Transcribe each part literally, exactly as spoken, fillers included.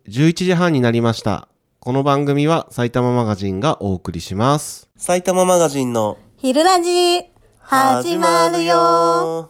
じゅういちじはんになりました。この番組は埼玉マガジンがお送りします。埼玉マガジンの昼ラジ始まるよ。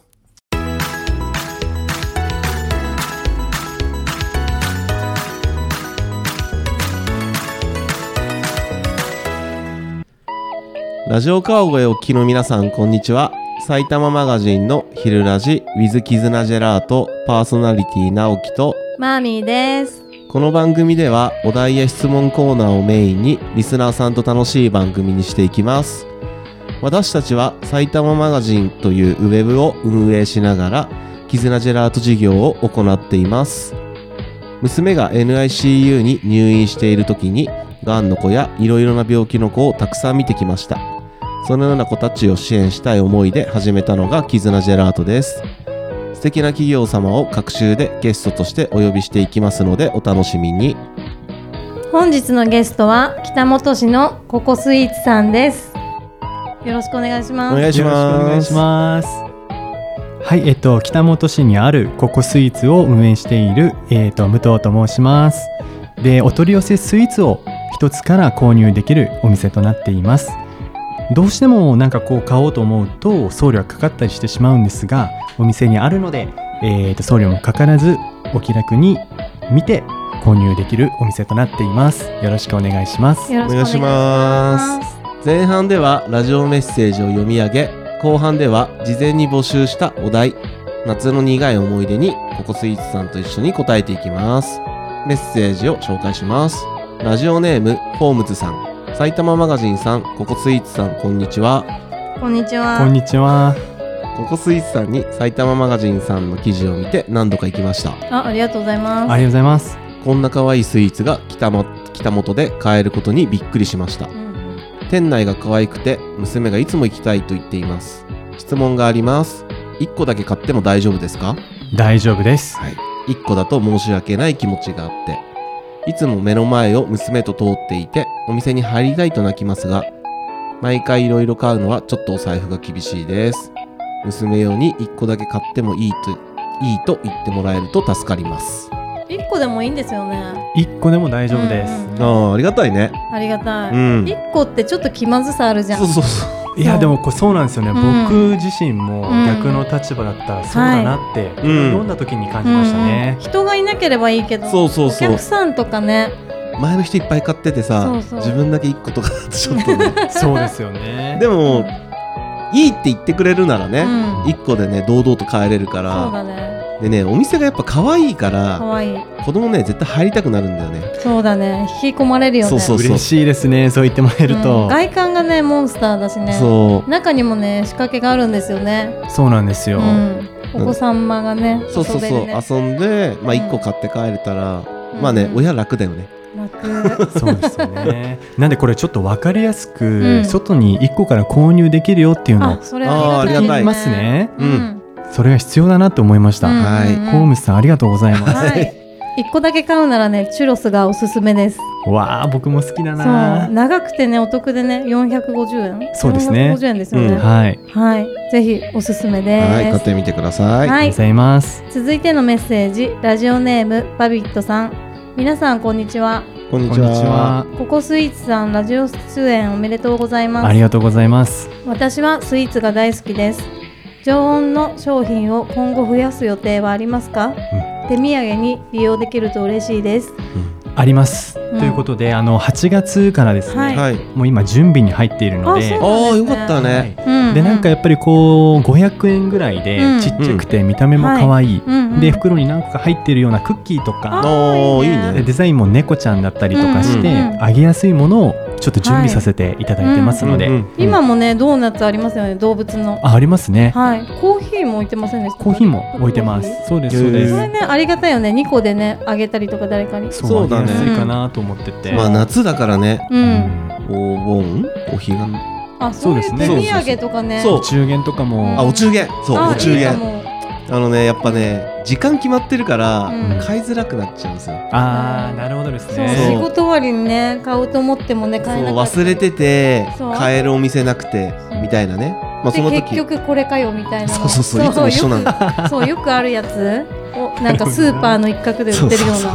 ラジオ川越お聞きの皆さん、こんにちは。埼玉マガジンの昼ラジ with 絆ジェラートパーソナリティ直樹とマーミーです。 この番組ではお題や質問コーナーをメインにリスナーさんと楽しい番組にしていきます。私たちは埼玉マガジンというウェブを運営しながら絆ジェラート事業を行っています。娘が エヌアイシーユー に入院している時にがんの子やいろいろな病気の子をたくさん見てきました。そのような子たちを支援したい思いで始めたのが絆ジェラートです。素敵な企業様を各週でゲストとしてお呼びしていきますのでお楽しみに。 本日のゲストは北本市のココスイーツさんです。よろしくお願いします。 お願いします。 よろしくお願いします。はい、えっと北本市にあるココスイーツを運営している、えっと武藤と申します。で、お取り寄せスイーツを一つから購入できるお店となっています。どうしてもなんかこう買おうと思うと送料がかかったりしてしまうんですが、お店にあるので、えー、と送料もかからずお気楽に見て購入できるお店となっています。よろしくお願いします。 よろしくお願いします。 前半ではラジオメッセージを読み上げ、後半では事前に募集したお題、夏の苦い思い出にココスイーツさんと一緒に答えていきます。メッセージを紹介します。ラジオネームホームズさん、埼玉マガジンさん、ココスイーツさん、こんにちは。 こんにちは。 こんにちは。 ココスイーツさんに埼玉マガジンさんの記事を見て何度か行きました。 あ、ありがとうございます。 ありがとうございます。 こんな可愛いスイーツが北も北本で買えることにびっくりしました。うん、店内が可愛くて娘がいつも行きたいと言っています。質問があります。いっこだけ買っても大丈夫ですか？ 大丈夫です。 はい、いっこだと申し訳ない気持ちがあって、いつも目の前を娘と通っていてお店に入りたいと泣きますが、毎回いろいろ買うのはちょっとお財布が厳しいです。娘用にいっこだけ買ってもいいといいと言ってもらえると助かります。 いっこでもいいんですよね。 いっこでも大丈夫です。 うんうん、 ああ、ありがたいね。 ありがたい、うん、いっこってちょっと気まずさあるじゃん。 そうそうそう。 いやでもこれそうなんですよね、うん、僕自身も逆の立場だったらそうだなって、うん、読んだ時に感じましたね、 うん、人がいなければいいけど、そうそうそう、お客さんとかね、 前の人いっぱい買っててさ、そうそう、自分だけいっことかちょっとねそうですよね。 でもいいって言ってくれるならね、うん、いっこでね堂々と買えれるから。 そうだね。 でね、お店がやっぱ可愛いから可愛い子供ね絶対入りたくなるんだよね。 そうだね、引き込まれるよね。 そうそうそう、 嬉しいですね、そう言ってもらえると、 うん、外観がねモンスターだしね、そう中にもね仕掛けがあるんですよね。 そうなんですよ、うん、 お子様がね、 うん、そうそうそう、ね、遊んで、まあ、いっこ買って帰れたら、うん、まあね、親楽だよね。 楽そうですよね。なんでこれちょっと分かりやすく、うん、外にいっこから購入できるよっていうのを、 あ、それありがたいね。 ますね、 うん、 それが必要だなと思いました、うん、はい、ホームズさんありがとうございます、 はい、いっこだけ買うならねチュロスがおすすめです。 わあ、僕も好きだな。 そう、長くてねお得でねよんひゃくごじゅうえん。 そうですね、 よんひゃくごじゅうえんですよね、うん、 はい、 はい、ぜひおすすめです。 はい、買ってみてください、はい、 ありがとうございます。 続いてのメッセージ、ラジオネームバビットさん、皆さんこんにちは。 こんにちは。 ココスイーツさん、ラジオ出演おめでとうございます。 ありがとうございます。 私はスイーツが大好きです。常温の商品を今後増やす予定はありますか？うん、手土産に利用できると嬉しいです。 うん、あります、うん、ということであのはちがつからですね、はい、もう今準備に入っているので、 ああ、ね、よかったね、 はい、でなんかやっぱりこうごひゃくえんぐらいでちっちゃくて見た目も可愛い、うん、で袋に何個か入っているようなクッキーとか、 あ、いいね、 でデザインも猫ちゃんだったりとかして、うんうん、あげやすいものをちょっと準備させていただいてますので、はい、うんうんうん、 今もねドーナツありますよね、動物の。 あ, ありますね、 はい、コーヒーも置いてませんでした？ コーヒーも置いてます。そうですそうです。 それねありがたいよね、にこでねあげたりとか誰かに。 そうだね、安いかなと思ってて、 まあ夏だからね、 うん、 お盆お彼岸、 あ、そういう手土産とかね、 そう、お中元とかも、 あ、お中元、そう、お中元、あのね、やっぱね時間決まってるから、うん、買いづらくなっちゃうんですよ。 あー、なるほどですね。 そう、仕事終わりにね買おうと思ってもね買えなかった。 そう、忘れてて買えるお店なくてみたいなね、まあ、その時結局これかよみたいな。 そうそうそう、いつも一緒なんだ。 そう、よくあるやつをなんかスーパーの一角で売ってるような。 そうそうそう、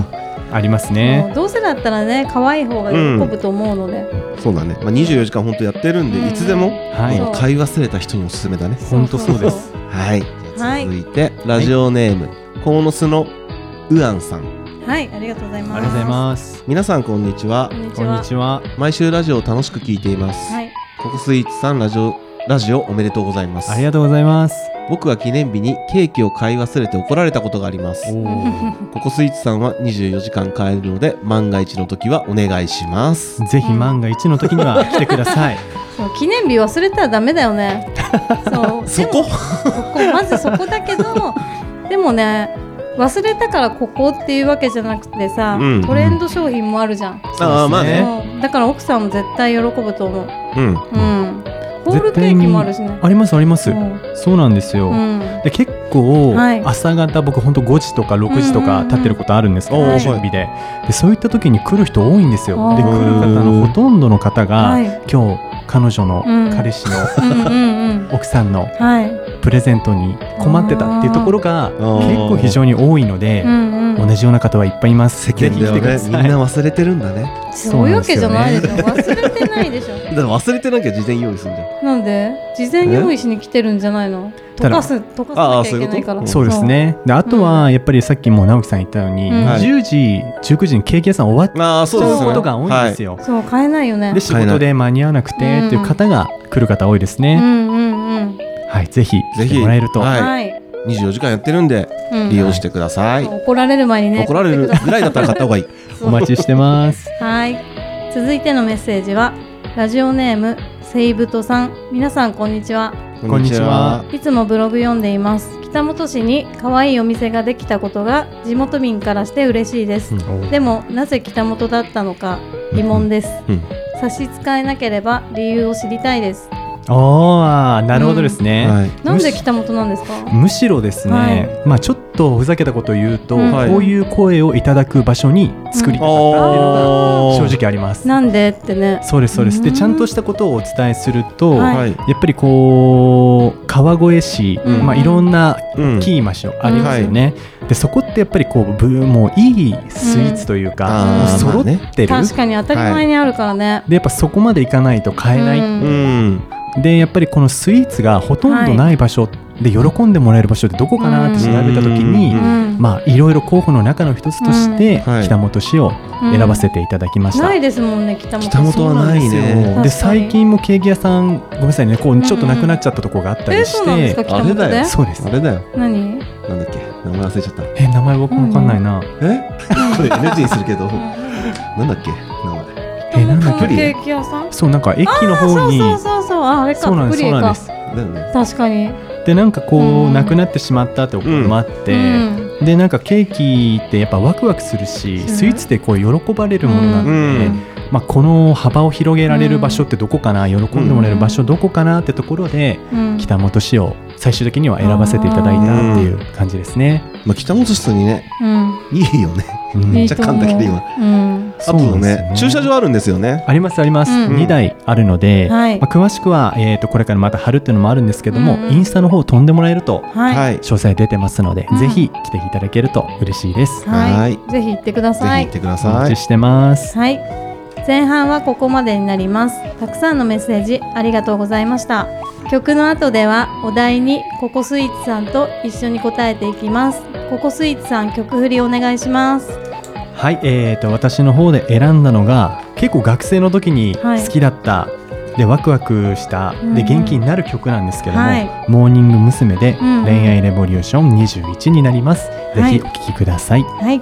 ありますもね。 うどうせだったらね可愛い方が喜ぶと思うので、 そうだね、まあ、にじゅうよじかん本当やってるんで、 うんいつでも、 はいもう買い忘れた人におすすめだね。 本当そうです。 はい、じゃあはい続いて、ラジオネーム、コウノスのウアンさん。 はい、ありがとうございます。 ありがとうございます。 皆さんこんにちはこ。んにちこんは。 にちは。 毎週ラジオを楽しく聞いています。 はい。 ココスイーツさん、ラジオラジオおめでとうございます。 ありがとうございます。 僕は記念日にケーキを買い忘れて怒られたことがあります。 おーココスイーツさんはにじゅうよじかん買えるので、万が一の時はお願いします。 ぜひ万が一の時には来てください。 そう記念日忘れたらダメだよね。そう。 そこそこまずそこだけど、でもね。忘れたからここっていうわけじゃなくてさ、 うんトレンド商品もあるじゃん。 ああ、まあね。 そうだから奥さんも絶対喜ぶと思う。 うん。 うん。ホールケーキもあるしね。 ありますあります。 うんそうなんですよ。 うんで結構、 はい朝方僕ほんとごじとかろくじとか立ってることあるんですけど、 うんうんうん準備ででそういった時に来る人多いんですよ。であー来る方のほとんどの方が、 はい今日彼女のうん彼氏のうんうんうん。 奥さんのはい。 プレゼントに困ってたっていうところがー結構非常に多いので、 うんうん。 同じような方はいっぱいいます。 世間ではぜひ来てくだね、 さい。 みんな忘れてるんだね。 そういうわけじゃないでしょ。忘れてないでしょ。 だから忘れてなきゃ事前用意するんじゃん。 なんで事前用意しに来てるんじゃないの？溶かす溶かさなきゃいけないから。 そうですね。であとはやっぱりさっきも直樹さん言ったように、 うんじゅうじじゅうくじにケーキ屋さん終わっちああ、そうゃですね。 うことが多いんですよ。 そう。そう買えないよねで。仕事で間に合わなくてっていう方が来る方多いですね。 うんうんうん。 はい、ぜひぜひ来てもらえると。 はいはい。 にじゅうよじかんやってるんで、 うん利用してください。 怒られる前にね。 怒られるぐらいだったら買った方がいい。 お待ちしてます。 はい。続いてのメッセージはラジオネームセイブトさん。皆さんこんにちは。 こんにちは。 いつもブログ読んでいます。北本市に可愛いお店ができたことが地元民からして嬉しいです。 うんでもなぜ北本だったのか疑問です。 うん差し支えなければ理由を知りたいです。 おー、なるほどですね。 はい。 なんで北本なんですか？ むしろですね、 はいまあちょっとふざけたことを言うと、 うんはいこういう声をいただく場所に作りたかったっていうのが正直あります。 なんでってね。 そうですそうです。でうんちゃんとしたことをお伝えすると、 はいはい。 やっぱりこう川越市、 うんまあいろんなうんキーマショありますよね。でそこってやっぱりこうブもういいスイーツというか、 うんもう揃あーまあってる。 確かに当たり前にあるからね。 でやっぱそこまでいかないと買えない。 うんうん。 でやっぱりこのスイーツがほとんどない場所で喜んでもらえる場所ってどこかなって調べた時に、 うんうんまあいろいろ候補の中の一つとして、 うんはい北本市を選ばせていただきました。 ないですもんね北本。 北本はないね。 そうなんですよで確かに最近もケーキ屋さんごめんなさいねこうちょっとなくなっちゃったところがあったえりしてそうなんですか、北本であれだよ。 そうですあれだよ。 何？ なんだっけ、名前忘れちゃった。 え名前僕もわかんないな、 えこれ エヌジー にするけど、なんだっけ、名前。 えなんだっけ北本ケーキ屋さん？ そうなんか駅の方にそうそうそうそう、ああれか、 そうなんですプリエかそうなんです。 だよね。 確かに。 でなんかこう、 うんなくなってしまったってこともあって、 うんでなんかケーキってやっぱワクワクするし、 うんスイーツってこう喜ばれるものなので、 うんまあ、この幅を広げられる場所ってどこかな、喜んでもらえる場所どこかなってところで、 うん北本市を最終的には選ばせていただいたっていう感じですね。 まあ、北本市にね、 うんいいよね。 うんめっちゃ噛んだけど今。 うんあとね、駐車場あるんですよね。 ありますあります、 うんにだいあるので、 はいまあ、詳しくは、えー、とこれからまた貼るっていうのもあるんですけども、 うんインスタの方飛んでもらえるとはいはい。 詳細出てますので、 うんぜひ来ていただけると嬉しいです。 はいはいぜひ行ってくだぜひさい行ってくだおさい待ち。してます。 はい前半はここまでになります。たくさんのメッセージありがとうございました。曲の後ではお題にココスイーツさんと一緒に答えていきます。ココスイーツさん曲振りお願いします。 はい、えー、と私の方で選んだのが結構学生の時にはい好きだった、でワクワクしたうんで元気になる曲なんですけども、 はいモーニング娘。でうん恋愛レボリューションにじゅういちになります。 はいぜひお聴きください。 はい。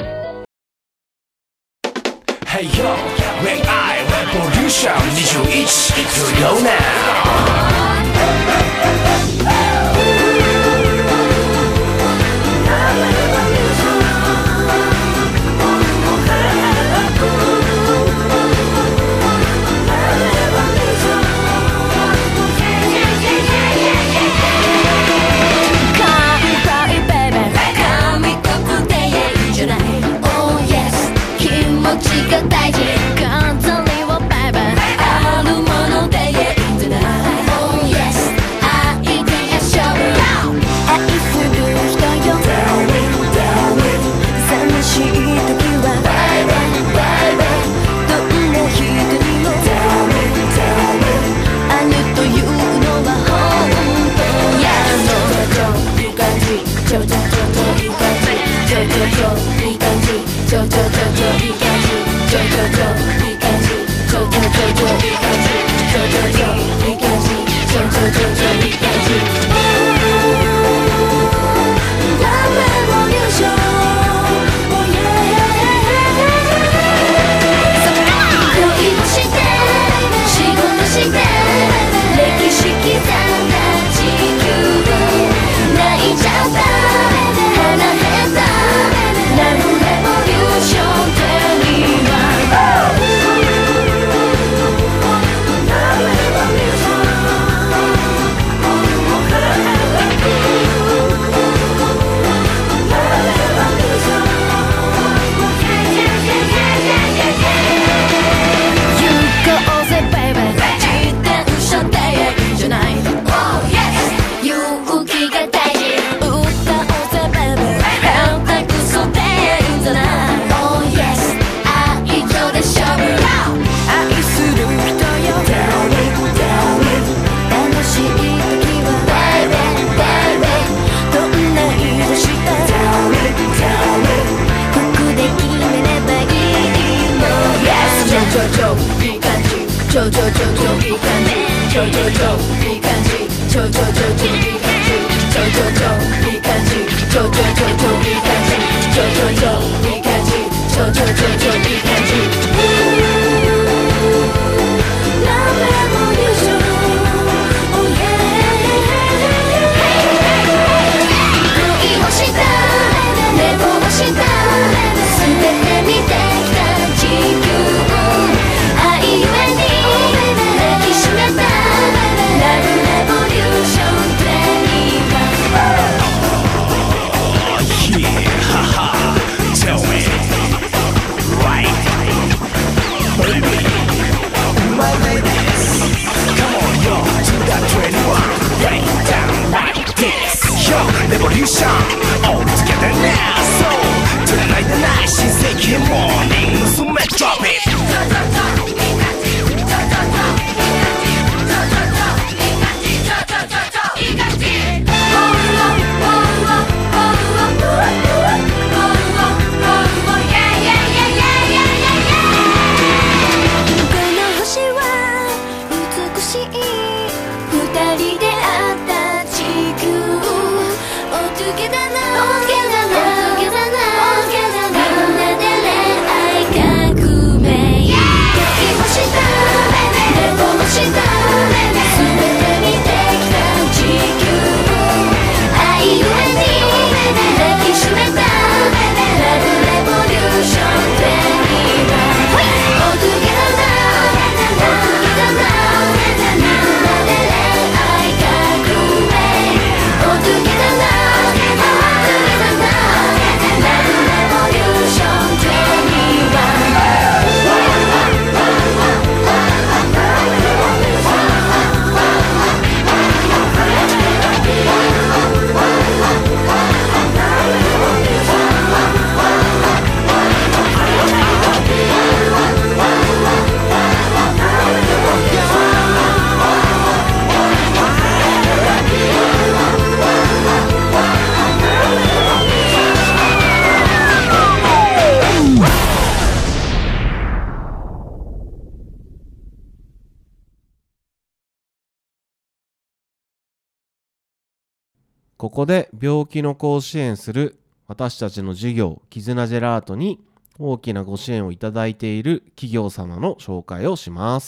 Hey yo, 恋愛レボリューションにじゅういち It's go now 乾杯ベイベー神国でいいんじゃない Oh yes 気持ちが大事飾りをバイバイあるものでいいんじゃない Oh yes 愛で勝負愛する人よ寂しい時はここで病気の子を支援する私たちの事業絆ジェラートに大きなご支援をいただいている企業様の紹介をします。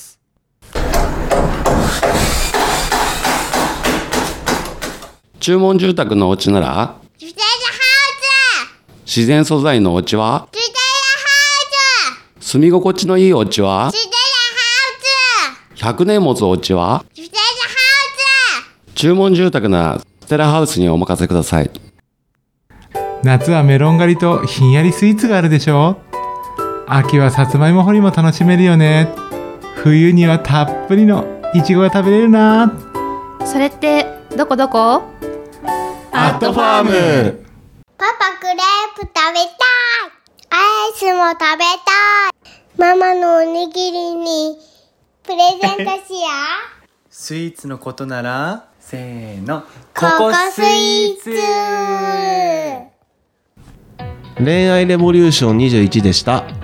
注文住宅のお家ならジュテールハウ自然素材のお家はスジュテールハウ住み心地のいいお家はスジュテールハウひゃくねん持つお家はスジュテールハ注文住宅ならステラハウスにお任せください。 夏はメロン狩りとひんやりスイーツがあるでしょ。秋はさつまいも掘りも楽しめるよね。冬にはたっぷりのいちごが食べれるな。 それってどこどこ？ アットファーム。 パパクレープ食べたい。アイスも食べたい。ママのおにぎりにプレゼントしよう。 スイーツのことならせーのココスイーツ。 恋愛レボリューションにじゅういちでした。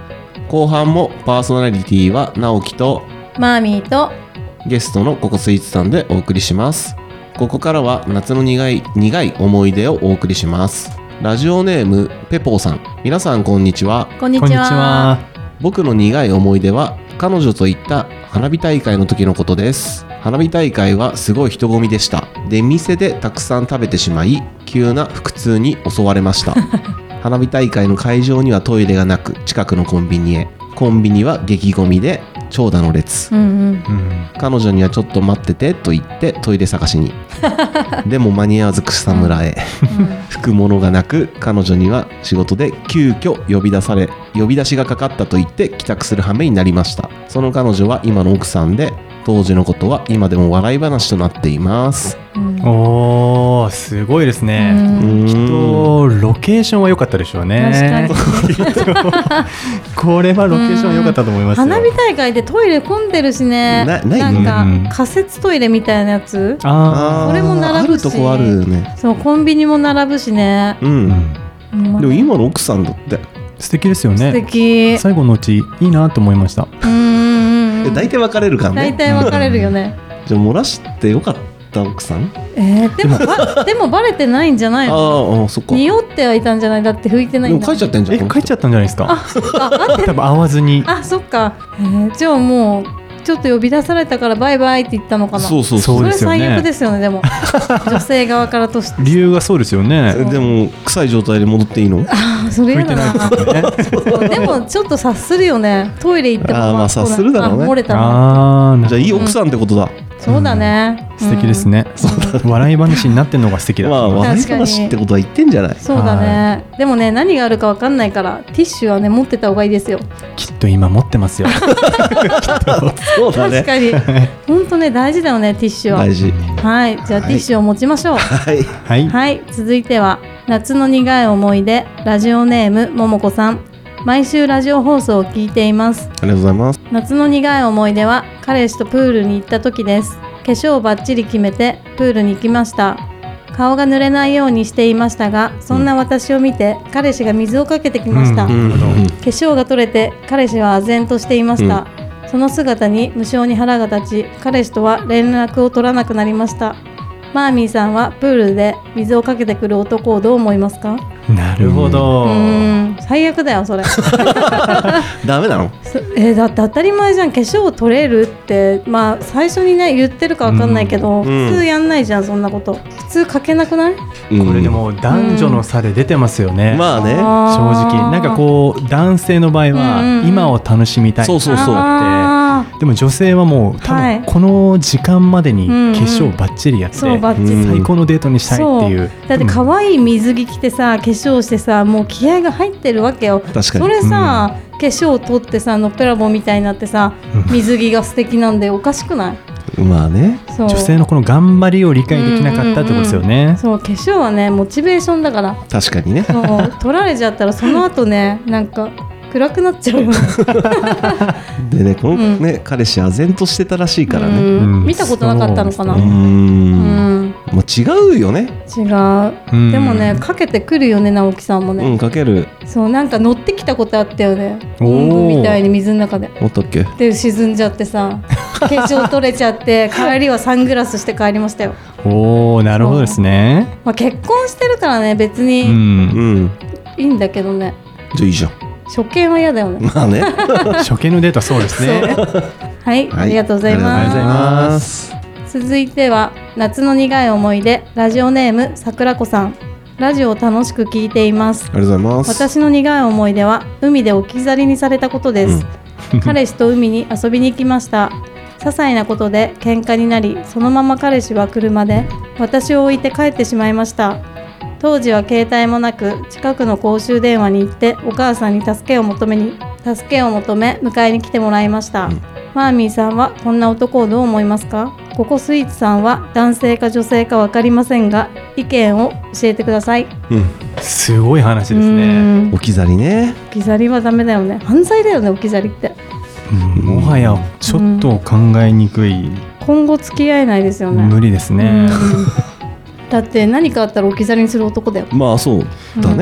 後半もパーソナリティは直樹とマーミーとゲストのココスイーツさんでお送りします。ここからは夏の苦い苦い思い出をお送りします。ラジオネームペポーさん、皆さんこんにちは。 こんにちは。 こんにちは。 僕の苦い思い出は彼女と行った花火大会の時のことです。花火大会はすごい人混みでした。出店でたくさん食べてしまい、急な腹痛に襲われました。花火大会の会場にはトイレがなく、近くのコンビニへ。コンビニは激混みで長蛇の列。 うんうん。 うん、 彼女にはちょっと待っててと言ってトイレ探しに。でも間に合わず草むらへ。拭くものがなく、彼女には仕事で急遽呼び出され、呼び出しがかかったと言って帰宅する羽目になりました。その彼女は今の奥さんで、当時のことは今でも笑い話となっています。 うんおー、すごいですね。 うんきっとロケーションは良かったでしょうね。 確かにこれはロケーション良かったと思いますよ。 花火大会でトイレ混んでるしね。 なないなうんんか仮設トイレみたいなやつ。 あーそれも並ぶしあるとこあるね。 そう、コンビニも並ぶしね。 うー、うんん。 うんでも今の奥さんだって。 素敵ですよ素ね。 敵。 最後のうちいいなと思いました。 うんうんうん。 大体別れるからね。 大体分かれるよね。 じゃあ漏らしてよかった奥さん？ えー、でもばでもバレてないんじゃないあの？ ーあ、そっか。 匂ってはいたんじゃない？だって拭いてないんだ。 でも書いちゃってんじゃん。 え、帰っちゃったんじゃないですか。 あ、そっか。あって多分会わずに。 あ、そっか。えー、じゃあもうちょっと呼び出されたからバイバイって言ったのかな。 そうそうそう。 そうですよねそれ最悪ですよね。でも女性側からとして。 理由がそうですよね。 でも臭い状態で戻っていいの？ あ、それ拭いて嫌だな。 ないですよね。 でもちょっと察するよね。トイレ行ってもあーまあ察するだろうねあ漏れたな。 ああ、なじゃあいい奥さんってことだ。 そうだね。 素敵ですね。笑い話になってんのが素敵だ。 まあ笑い確かに話ってことは言ってんじゃない。 そうだね。でもね、何があるかわかんないからティッシュはね持ってた方がいいですよ。 きっと今持ってますよ。 そうだね。 確かに。本当ね、大事だよね、ティッシュは。 大事。 はい、じゃあティッシュを持ちましょう。 はい。 はい。 はい、続いては夏の苦い思い出、ラジオネームももこさん。毎週ラジオ放送を聞いています。 ありがとうございます。 夏の苦い思い出は彼氏とプールに行った時です。化粧をバッチリ決めてプールに行きました。顔が濡れないようにしていましたが、そんな私を見て彼氏が水をかけてきました。 ううんん。 化粧が取れて彼氏は唖然としていました。その姿に無性に腹が立ち、彼氏とは連絡を取らなくなりました。マーミーさんはプールで水をかけてくる男をどう思いますか？ なるほど。 うーん、最悪だよそれ。 ダメなの？ そえーだって当たり前じゃん。化粧を取れるってまあ最初にね言ってるかわかんないけど、 うん普通やんないじゃんそんなこと。普通かけなくない？ ここれでも男女の差で出てますよね。 まあね。 正直なんかこう男性の場合うんうんはうん今を楽しみたい。 そうそうそう。 あでも女性はもう多はい分この時間までに化うんうん粧をバッチリやってそうバッチリ、 うん最高のデートにしたいっていう。 そうだって可愛い水着着てさ化粧してさもう気合が入ってるわけよ。 確かに。 それさ、化粧を取ってさのっぺらぼうみたいになってさうん水着が素敵なんでおかしくない？ まあね。 そう女性のこの頑張りを理解できなかったってことですよね。 そう化粧はねモチベーションだから確かにね。 そう取られちゃったらその後ねなんか暗くなっちゃうよね。 でね、このうんね、彼氏唖然としてたらしいからね。 うんうん見たことなかったのかな。 うー。 うんんもう違うよね。 違う、 うんでもねかけてくるよね直樹さんもね、 うん、かける。 そうなんか乗ってきたことあったよね。 おーおんぶみたいに水の中でおったっけ？ で沈んじゃってさ化粧取れちゃって帰りはサングラスして帰りましたよ。 おお、なるほどですね。 まあ、結婚してるからね別う。 にうんん。 いいんだけどね、 じゃあいいじゃん。 初見は嫌だよね。 まあね。 初見のデートはそうですね。 はい、ありがとうございありがとうございまますす。 続いては夏の苦い思い出、ラジオネームさくらこさん。ラジオを楽しく聞いています。 ありがとうございます。 私の苦い思い出は海で置き去りにされたことです。彼氏と海に遊びに行きました。些細なことで喧嘩になり、そのまま彼氏は車で私を置いて帰ってしまいました。当時は携帯もなく、近くの公衆電話に行ってお母さんに助けを求めに助けを求め迎えに来てもらいました。 うんマーミーさんはこんな男をどう思いますか？ココスイーツさんは男性か女性か分かりませんが意見を教えてください。 うん。 すごい話ですうね。 ん置き去りね。 置き去りはダメだよね。犯罪だよね置き去りって。 うんもはやちょっと考えにくい、 今後付き合えないですよね。 無理ですね。 うんだって何かあったら置き去りにする男だよ。 まあそうだね。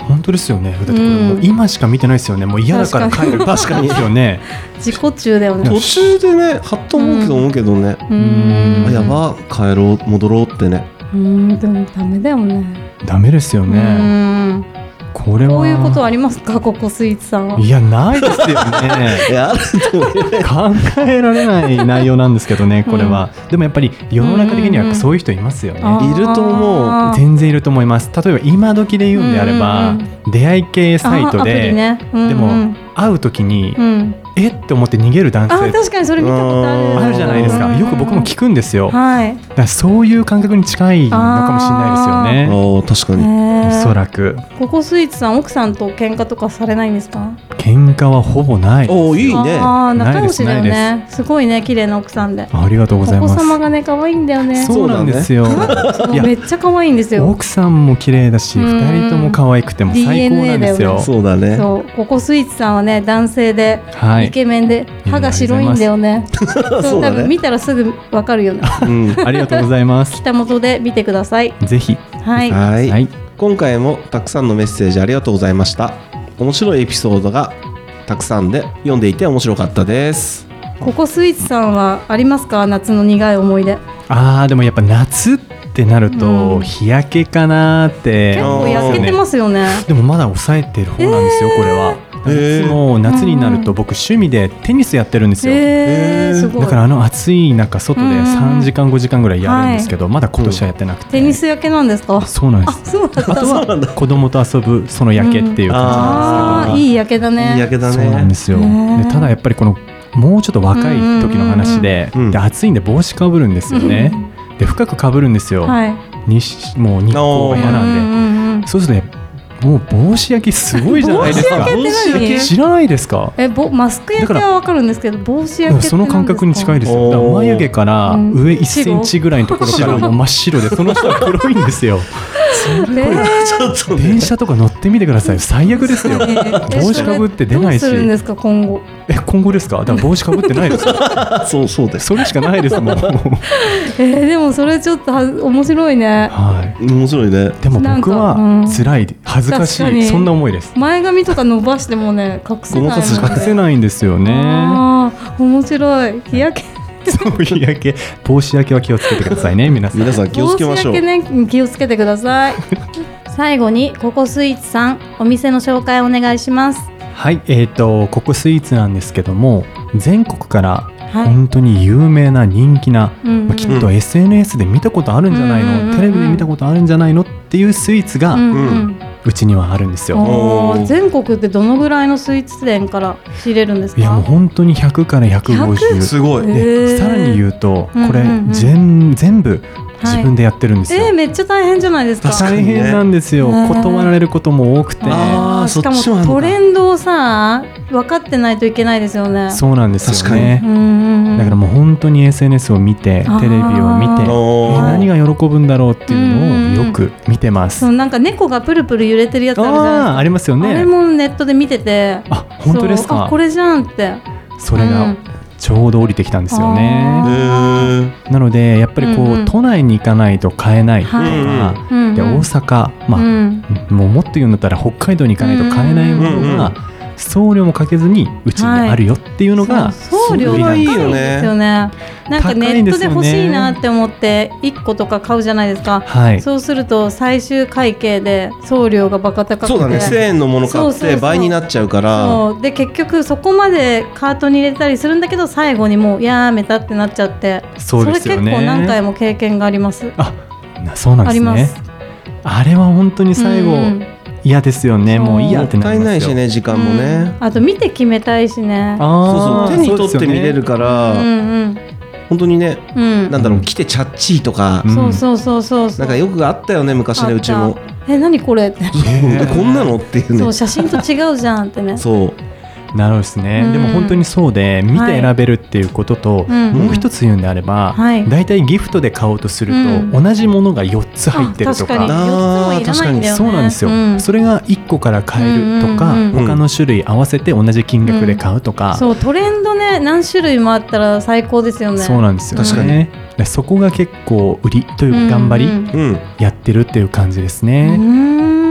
本当ですよね。だってこれもう今しか見てないですよね。もう嫌だから帰る。 確かにですよね。 自己中だよね。 途中でねはっと思うけど思うけどね、 うーんあやば帰ろう戻ろうってね。 うーんでもダメだよね。 ダメですようね。 ーんこれはこういうことありますか、ココスイーツさんは。 いやないですよね。 いやあると思うよね。 考えられない内容なんですけどね、これは。でもやっぱり世の中的にはそういう人いますよね。 あーいると思う全然いると思います。例えば今時で言うんであれば、 うんうん出会い系サイトあアプリで、 ねうんうんでも会う時に、 うんえって思って逃げる男あ性確かにそれ見たことある。 あるじゃないですか。よく僕も聞くんですよ。だはい。 からそういう感覚に近いのかもしれないですよね。 ああ確かに。 へーおそらくココスイーツさん奥さんと喧嘩とかされないんですか。 喧嘩はほぼない。 おおいいね。 ああ仲良しだよないですね。すごいね綺麗な奥さんで。 ありがとうございお子ます。 様がね可愛いんだよね。 そうなんですよ。いやめっちゃ可愛いんですよ。 奥さんも綺麗だし、 うん二人とも可愛くても最高なんですよ。 そうだね。 そうココスイーツさんはね男性で、 はいイケメンで歯が白いんだよね。 そうだね多分見たらすぐわかるよね。 うんありがとうございます。 北本で見てください。 ぜひ。 はい。 はい、 はい。 今回もたくさんのメッセージありがとうございました。面白いエピソードがたくさんで読んでいて面白かったです。 ココスイーツさんはありますか、夏の苦い思い出。 ああでもやっぱ夏ってなると、 うん日焼けかなーって結構焼けてますよね。 でもまだ抑えてる方なんですよ、これは。 へーいつも夏になると僕趣味でテニスやってるんですよ。 えー、すごい。 だからあの暑い中外でうんさんじかんごじかんぐらいやるんですけど、まだ今年はやってなくて。 テニス焼けなんですか。あそうなんです。 そうだった。 あとは子供と遊ぶその焼けっていう感あーじなんですけど、 いい焼けだね。 いい焼けだね。 そうなんですよ。 へーでただやっぱりこのもうちょっと若い時の話で、 うんうんうんで暑いんで帽子かぶるんですよね。で深くかぶるんですよ。 はい。 にもう日光が嫌なんで、 うんうんうんそうするとねもう帽子焼きすごいじゃないですか。 帽子焼けって何知らないですか。 えぼマスク焼けはわかるんですけど帽子焼けって何ですか。 その感覚に近いですよ。 おーだから眉毛からうん上いっセンチぐらいのところからもう真っ白で、その下は黒いんですよ。 ちょっとね電車とか乗ってみてください。最悪ですよ。帽子かぶって出ないし。 どうするんですか今後。 え今後ですか。だから帽子かぶってないです。 そうそうです。 それしかないですもん。はえー、でもそれちょっとは面白いね。 い。 面白いね。 でも僕なんはかうん辛い、恥ずかし確かにい、そんな思いです。 前髪とか伸ばしてもね隠せないもんね。 ごまかす隠せないんですよね。 ああ面白い。日焼け。 そう日焼け、帽子焼けは気をつけてくださいね、皆さん。 皆さん気をつけましょう。 帽子焼けね気をつけてください。最後にココスイーツさんお店の紹介お願いします。 はい、えーと、ココスイーツなんですけども、全国からはい。 本当に有名な人気な、 うんうんまあきっと エスエヌエス で見たことあるんじゃないの、 うんうんうんうんテレビで見たことあるんじゃないのっていうスイーツがうんうんうちにはあるんですよ。 おー全国ってどのぐらいのスイーツ店から仕入れるんですか。 いやもう本当にひゃくからひゃくごじゅう。 すごい。 へーでさらに言うとこれうんうんうん全全部自分でやってるんですよ。 えー、めっちゃ大変じゃないですか。 確かに大変なんですよ。 ね断られることも多くて。 あーしかもそっちもあんのかトレンドをさ分かってないといけないですよね。 そうなんですよ確かね。 うんうんうん。 だからもう本当に エスエヌエス を見てあーテレビを見て、えおー何が喜ぶんだろうっていうのをよく見てます。 そうなんか猫がプルプル揺れてるやつあるじゃないですか。 あーありますよね。 あれもネットで見てて。 あ本当ですか。 そうあこれじゃんって。 それがうんちょうど降りてきたんですよへね。 ーなのでやっぱりこう、 うんうん都内に行かないと買えないとか、 はいうんうんで大阪、まあうんもうもっと言うんだったら北海道に行かないと買えないものが、送料もかけずにうちにあるよっていうのが、 そう送料売りなんです高いんですよね。なんかネットで欲しいなって思っていっことか買うじゃないですか。 はい。 そうすると最終会計で送料がバカ高くて。 そうだね。せんえんのもの買っそうそうそうて倍になっちゃうから。 そうで結局そこまでカートに入れたりするんだけど最後にもうやめたってなっちゃってそうですよね。 れ結構何回も経験があります。 あ、そうなんですね。 あります。 あれは本当に最後、 うん嫌ですよね。 そうもう嫌もったいってなりますよ。 ないしね時間もね。 あと見て決めたいしね。 あーそうそう手に取って見れるかうら、 んうん本当にね、 うん。 なんだろう来てチャッチーとか、 うんそうそうそうそうそう。 なんかよくあったよね昔ねあったうちも。 え何これって。 えこんなのっていうね。 そう写真と違うじゃんってね。 そう。 なるほどですね、 うんでも本当にそうで見て選べるっていうことと、 うんもう一つ言うんであれば、 はいだいたいギフトで買おうとすると、 うん同じものがよっつ入ってるとかあ確かによっつもいらないんだよね。 そうなんですよ、 うんそれがいっこから買えるとか、 うんうんうん他の種類合わせて同じ金額で買うとか、 そうトレンドね何種類もあったら最高ですよね。 そうなんですよね。 確かにでそこが結構売りというか頑張りうんうんうん。 やってるっていう感じですうね。 ーん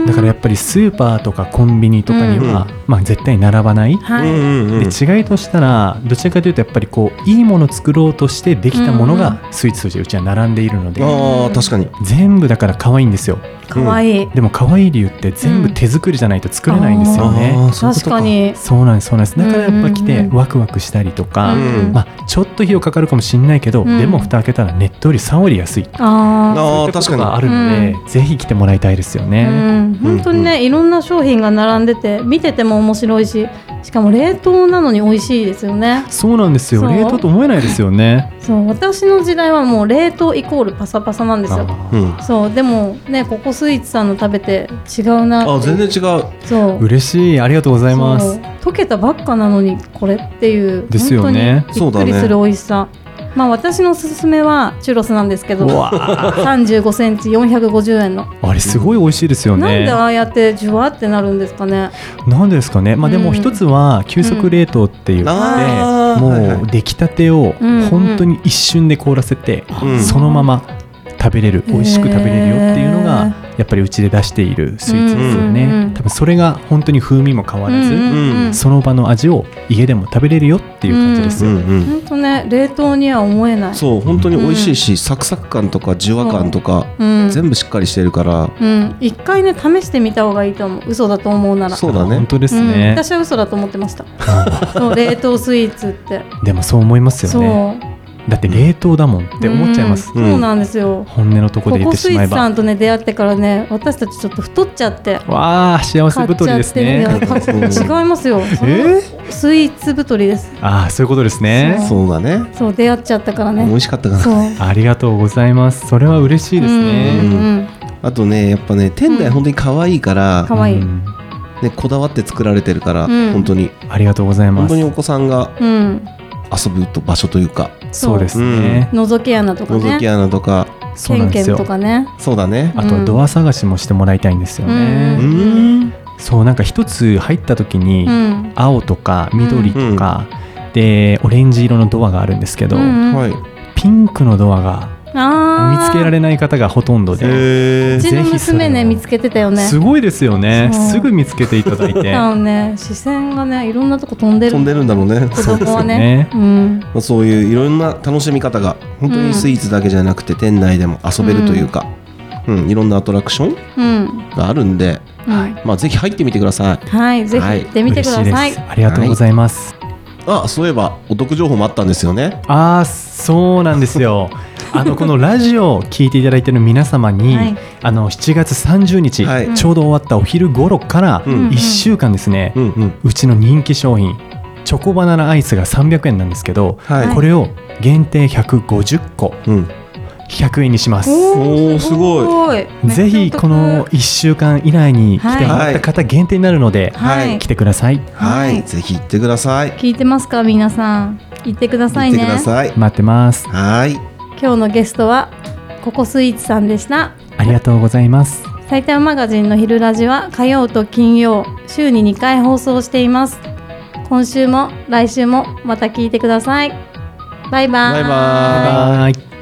んだからやっぱりスーパーとかコンビニとかには、 うんまあ、絶対並ばない、 はい、 うんうんうんで違いとしたらどちらかというとやっぱりこういいものを作ろうとしてできたものがスイーツとしてうちは並んでいるので、 ああ確かに。 全部だから可愛いんですよ。 かわいい、 でも可愛い理由って全部手作りじゃないと作れないんですよね、 あーそういうこと確かに。 そうなんですそうなんですだからやっぱ来てうんうんうんワクワクしたりとか、 うんまあ、ちょっと費用かかるかもしれないけど、 うんでも蓋開けたらネットよりさん割安いあああそういったこ確かに。 とがあるので、ぜひ来てもらいたいですよあ、 ね、 うん、本当にね、いろんな商品が並んでて見てても面白いし、しかも冷凍なのに美味しいですよね。 そうなんですよそう冷凍と思えないですよねそう私の時代はもう冷凍イコールパサパサなんですよ。 あうん。 そうでもねここスイーツさんの食べて違うなって。 あ全然違う。 そう嬉しいありがとうございまそうす溶けたばっかなのにこれっていうですよね本当にびっくりする美味しさ。まあ私のおすすめはチュロスなんですけど、 うわさんじゅうごセンチよんひゃくごじゅうえんの。 あれすごい美味しいですよなんねでああやってジュワってなるんですかね。 なんでですかねまあでもうん一つは急速冷凍って言って、 あーはいはいもう出来たてをうん本当に一瞬で凍らせて、 うんそのまま食べれる美味しく食べれるよっていうのがやっぱりうちで出しているスイーツですよね、 うんうんうん多分それが本当に風味も変わらず、 うんうんうんその場の味を家でも食べれるよっていう感じですよ、 うんうん。 本当ね冷凍には思えない。 そう本当に美味しいし、サクサク感とかジュワ感とか、 うん、 全部しっかりしてるから。 うん、一回ね試してみた方がいいと思う。嘘だと思うなら。 そうだね。 本当ですうん、 ね、 私は嘘だと思ってました。そう冷凍スイーツって。 でもそう思いますよそう、 ねだって冷凍だもんって思っちゃいます、 うんそうなんですよ。 本音のところで言っここスイーてしまえばツさんとね出会ってからね私たちちょっと太っちゃってわあ幸せ太りですね買っちゃってるんだよ違いますよ。そのえスイーツ太りです。 ああそういうことですねそうだね。 そう出会っちゃったからね。 美味しかったかそう。 な。 ありがとうございますそれは嬉しいですうんね、 うんあとねやっぱね店内本当に可愛いから、 可愛い。 うんねこだわって作られてるから、 うん本当にありがとうございます本当にお子さんがうん。 遊ぶと場所というか、 そうですね、 覗き穴とかね。 覗き穴とか、 そうケンケンなんですよとかね。 そうだね。 あとはドア探しもしてもらいたいんですよううね、 ん。 そうなんか一つ入った時に、 うん。 青とか緑とか、でオレンジ色のドアがあるんですけど、 うんはい。 ピンクのドアがあ見つけられない方がほとんどで、 へーうちのぜひそれを娘ね見つけてたよね。 すごいですよねそうすぐ見つけていただいてあのね視線がねいろんなとこ飛んでる。 飛んでるんだろうね。 子供はね。 そうですよねうん。 まあそういういろんな楽しみ方が本当にスイーツだけじゃなくて店内でも遊べるというか、うん、いろんなアトラクションうん。 があるんで、 はい。 まあぜひ入ってみてください。 はい。ぜひ行ってみてください。 嬉しいですありがとうございます、 あ、そういえばお得情報もあったんですよね。 ああそうなんですよあのこのラジオを聞いていただいている皆様に、 はいあのしちがつさんじゅうにち、 はいちょうど終わったお昼頃からうんいっしゅうかんですね、 うんうん。 うちの人気商品チョコバナナアイスがさんびゃくえんなんですけど、 はい。 これを限定ひゃくごじゅっこうん。 ひゃくえんにします。 おーすごい。 いぜひこのいっしゅうかん以内に来てもらった方限定になるので、 はい来てください。 はい、 はいぜひ行ってください。 聞いてますか皆さん。行ってくださいね。 行ってください。 待ってます。 はい。 今日のゲストはココスイーツさんでした。 ありがとうございます。 埼玉マガジンの昼ラジは火曜と金曜週ににかい放送しています。今週も来週もまた聞いてください。バイバイ。 バイバイ。 バイバイ。